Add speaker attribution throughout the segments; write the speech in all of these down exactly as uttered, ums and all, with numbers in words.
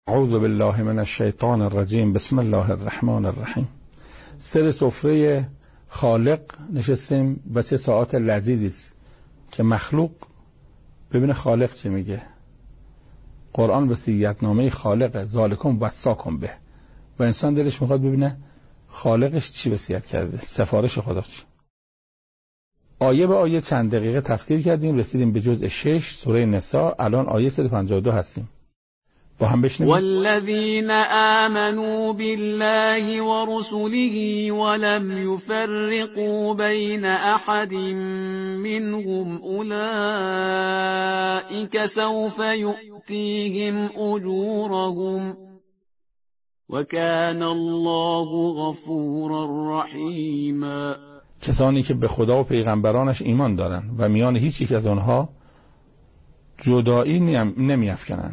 Speaker 1: اعوذ بالله من الشیطان الرجیم. بسم الله الرحمن الرحیم. سر سفره خالق نشستیم و چه ساعات لذیذی است که مخلوق ببینه خالق چه میگه. قرآن وصیت‌نامه خالق ذالکم وصاکم به، و انسان دلش میخواد ببینه خالقش چی وصیت کرده، سفارش خدا چی. آیه به آیه چند دقیقه تفسیر کردیم، رسیدیم به جزء شش سوره نساء. الان آیه صد و پنجاه و دو هستیم، با هم بشنویم.
Speaker 2: والذین آمنوا بالله ورسله ولم يفرقوا بين احد منهم اولئك سوف يؤتيهم اجورهم وكان الله غفورا رحیما.
Speaker 1: کسانی که به خدا و پیغمبرانش ایمان دارند و میان هیچ یک از آنها جدایی نمی افکنند.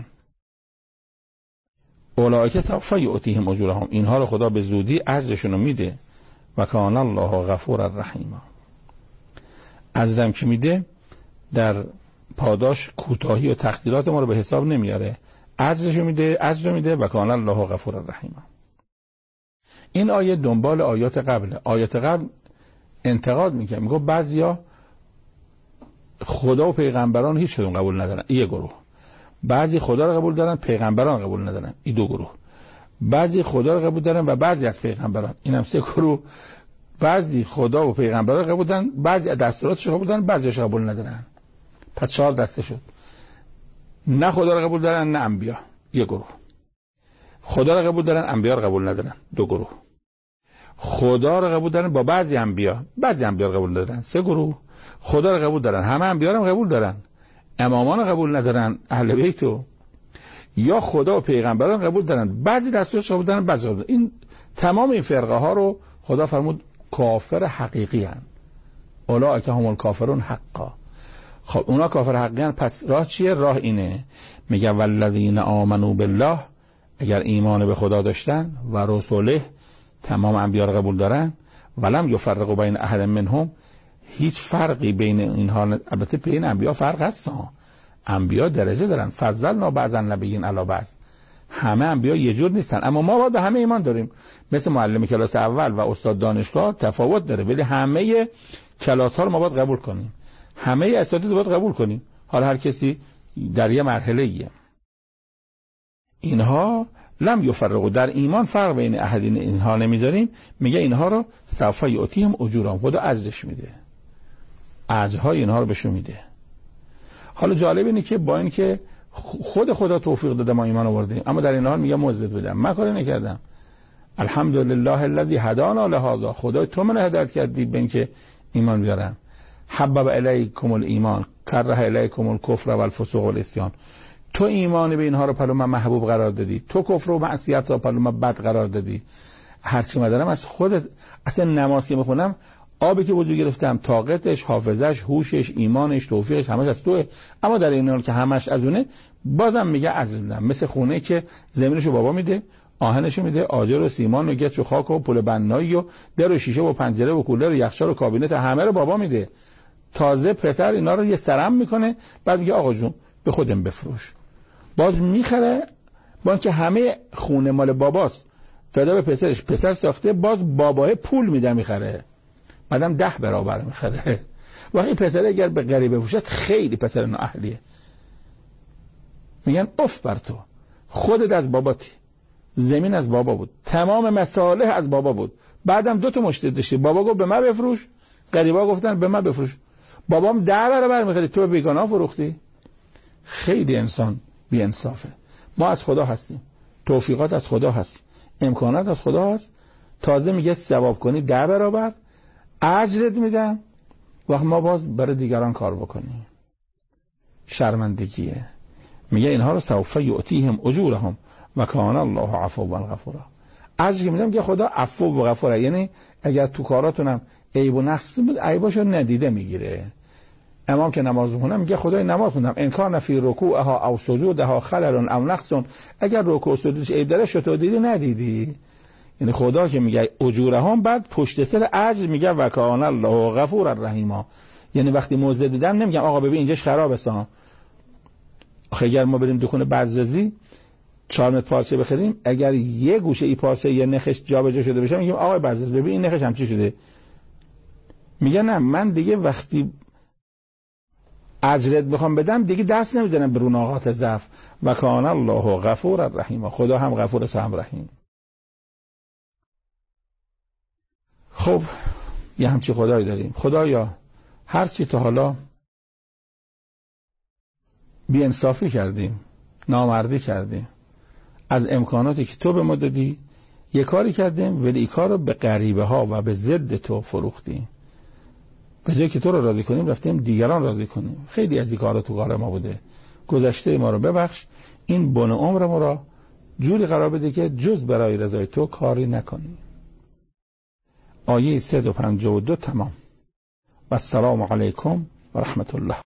Speaker 1: اولئک سوف یؤتیهم اجورهم، اینها رو خدا به زودی اجرشون رو میده. و کان الله غفورا رحیما. اجرم که میده در پاداش کوتاهی و تقصیرات ما رو به حساب نمیاره، اجرشو میده، اجر میده. و کان الله غفورا رحیما. این آیه دنبال آیات قبل. آیات قبل انتقاد میکنه، میگه بعضیا خدا و پیغمبران هیچ کدوم قبول ندارن، یه گروه. بعضی خدا رو قبول دارن، پیغمبران قبول ندارن، این دو گروه. بعضی خدا رو قبول دارن و بعضی از پیغمبران، اینم سه گروه. بعضی خدا و پیغمبران قبول دارن، بعضی از دستوراتش قبول دارن، بعضیش قبول ندارن. پس چهار دسته شد. نه خدا رو قبول دارن نه انبیا، یه گروه. خدا رو قبول دارن، انبیا رو قبول ندارن، دو گروه. خدا رو قبول دارن با بعضی انبیا، بعضی انبیا رو قبول ندارن، سه گروه. خدا رو قبول دارن، همه انبیا رو قبول دارن، امامان رو قبول ندارن، اهل بیتو. یا خدا و پیغمبران قبول دارن، بعضی دستورش قبول دارن، بعضی قبول دارن. این تمام این فرقه ها رو خدا فرمود کافر حقیقی هن. اولئک هم الکافرون حقا. خب اونا کافر حقیقی هن، پس راه چیه؟ راه اینه، میگه والذین آمنوا بالله، اگر ایمان به خدا داشتن و رسوله، تمام انبیا رو قبول دارن، ولم یفرقوا بین احد منهم، هیچ فرقی بین اینها، البته بین انبیا فرق هست ها، انبیا درجه دارن، فضلنا بعض النبیین علی بعض، همه انبیا یه جور نیستن، اما ما باید به همه ایمان داریم. مثل معلم کلاس اول و استاد دانشگاه تفاوت داره، ولی همه کلاس ها رو ما باید قبول کنیم، همه اساتید باید قبول کنیم. حالا هر کسی در یه مرحله ایه. اینها لم یفرقوا، در ایمان فرق بین احدین اینها نمیذاریم. میگه اینها رو سوف یؤتیهم اجورهم، خدا اجرش میده، اجرهای اینها رو بهشون میده. حالا جالب اینه که با این که خود خدا توفیق داده ما ایمان آوردیم، اما در این حال میگه موعظت بدم، من کاری نکردم. الحمدلله الذی هدانا لهذا، خدا تو من هدایت کردی به اینکه ایمان بیارم. حبب الیکم الایمان کره الیکم الکفر والفسوق والعصیان، تو ایمان به اینها رو پلو من محبوب قرار دادی، تو کفر و معصیت رو پلو من بد قرار دادی. هرچی مدارم از خودت. اصلا نماز که میخونم، آبی که وضو گرفتم، طاقتش، حافظش، هوشش، ایمانش، توفیقش همش از توه. اما در این حال که همش از اونه، بازم میگه از میدم. مثل خونه که زمینشو بابا میده، آهنشو میده، آجر و سیمان و گچ و خاک و پل بنایی و در و شیشه و پنجره و کولر و یخچال و کابینت همه رو بابا میده. تازه پسر اینا رو یه سرم میکنه، بعد میگه آقا جون به خودم بفروش. باز میخره، با اینکه همه خونه مال باباست، داده به پسرش، پسر ساخته، باز باباه پول میده میخره، بعدم ده برابر میخره. وقتی پسر اگر به غریبه بفروشد خیلی پسر نااهلیه. میگن اف بر تو، خودت از باباتی، زمین از بابا بود، تمام مصالح از بابا بود، بعدم دو تا مشتری داشتی، بابا گفت به من بفروش، غریبا گفتن به من بفروش، بابام ده برابر میخری، تو به بیگانه فروختی. خیلی انسان بی انصافه. ما از خدا هستیم، توفیقات از خدا هست، امکانات از خدا هست، تازه میگه ثواب کنی ده برابر اجرت میدم، وقت ما باز برای دیگران کار بکنیم. شرمندگیه. میگه اینها رو سوف یؤتیهم اجورهم و کان الله عفوا غفورا. اجر که میدم میگه خدا عفو و غفوره، یعنی اگر تو کاراتونم عیب و نقص بود عیباشو ندیده میگیره. امام که نماز میخونه میگه خدای نماز خوندم ان کان فی رکوعها او سجودها خلل او نقص، اگر رکوع و سجودش عیب داره شو دیدی ندیدی. یعنی خدا که میگه اجورهم، بعد پشت سر اجر میگه و کان الله غفور الرحیم. یعنی وقتی موعظه میدم نمیگم آقا ببین اینجاش خرابه سا. آخه اگر ما بریم دکون بزرزی، چهار متر پارچه بخریم، اگر یه گوشه ای پارچه یه نخش جابجا شده بشه میگیم آقای بزرگ ببین این نخش هم چی شده. میگه نه من دیگه وقتی اجرت بخوام بدم دیگه دست نمیزنم به روناقات ضعف. و کان الله غفور الرحیم، خدا هم غفور است هم رحیم. خب یه همچی خدایی داریم. خدایا هر چی تا حالا بی انصافی کردیم، نامردی کردیم، از امکاناتی که تو به ما دادی یه کاری کردیم ولی این کار رو به غریبه ها و به ضد تو فروختیم. به جای که تو رو راضی کنیم رفتیم دیگران راضی کنیم. خیلی از این کارا تو کار ما بوده. گذشته ما رو ببخش، این بن عمر ما را جوری قرار بده که جز برای رضای تو کاری نکنیم. آیه صد و پنجاه و دو تمام. و السلام علیکم و رحمت الله.